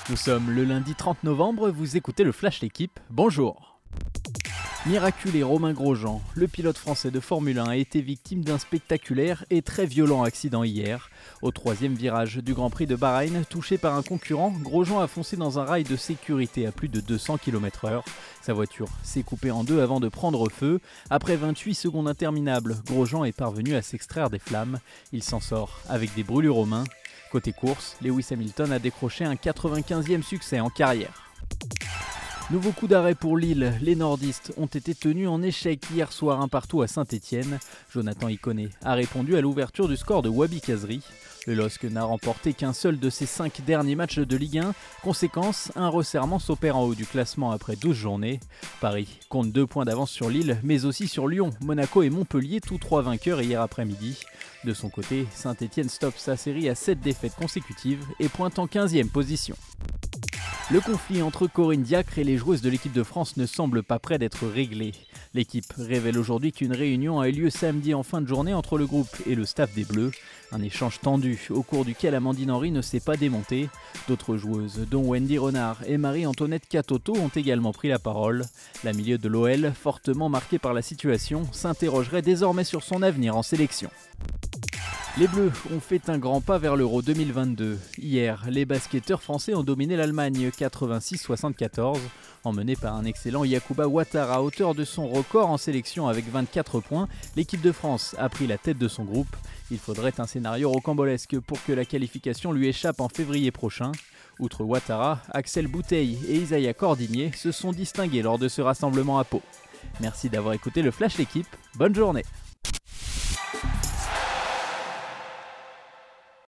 Nous sommes le lundi 30 novembre, vous écoutez le Flash L'équipe, bonjour. Miraculé Romain Grosjean, le pilote français de Formule 1 a été victime d'un spectaculaire et très violent accident hier. Au troisième virage du Grand Prix de Bahreïn, touché par un concurrent, Grosjean a foncé dans un rail de sécurité à plus de 200 km/h. Sa voiture s'est coupée en deux avant de prendre feu. Après 28 secondes interminables, Grosjean est parvenu à s'extraire des flammes. Il s'en sort avec des brûlures aux mains. Côté course, Lewis Hamilton a décroché un 95e succès en carrière. Nouveau coup d'arrêt pour Lille, les nordistes ont été tenus en échec hier soir 1-1 à Saint-Étienne. Jonathan Iconé a répondu à l'ouverture du score de Wabi Kazri. Le LOSC n'a remporté qu'un seul de ses 5 derniers matchs de Ligue 1. Conséquence, un resserrement s'opère en haut du classement après 12 journées. Paris compte 2 points d'avance sur Lille, mais aussi sur Lyon, Monaco et Montpellier, tous 3 vainqueurs hier après-midi. De son côté, Saint-Étienne stoppe sa série à 7 défaites consécutives et pointe en 15e position. Le conflit entre Corinne Diacre et les joueuses de l'équipe de France ne semble pas près d'être réglé. L'équipe révèle aujourd'hui qu'une réunion a eu lieu samedi en fin de journée entre le groupe et le staff des Bleus. Un échange tendu au cours duquel Amandine Henry ne s'est pas démontée. D'autres joueuses, dont Wendy Renard et Marie-Antoinette Catoto, ont également pris la parole. La milieu de l'OL, fortement marquée par la situation, s'interrogerait désormais sur son avenir en sélection. Les Bleus ont fait un grand pas vers l'Euro 2022. Hier, les basketteurs français ont dominé l'Allemagne 86-74. Emmené par un excellent Yacouba Ouattara à hauteur de son record en sélection avec 24 points, l'équipe de France a pris la tête de son groupe. Il faudrait un scénario rocambolesque pour que la qualification lui échappe en février prochain. Outre Ouattara, Axel Bouteille et Isaiah Cordinier se sont distingués lors de ce rassemblement à Pau. Merci d'avoir écouté le Flash L'équipe, bonne journée.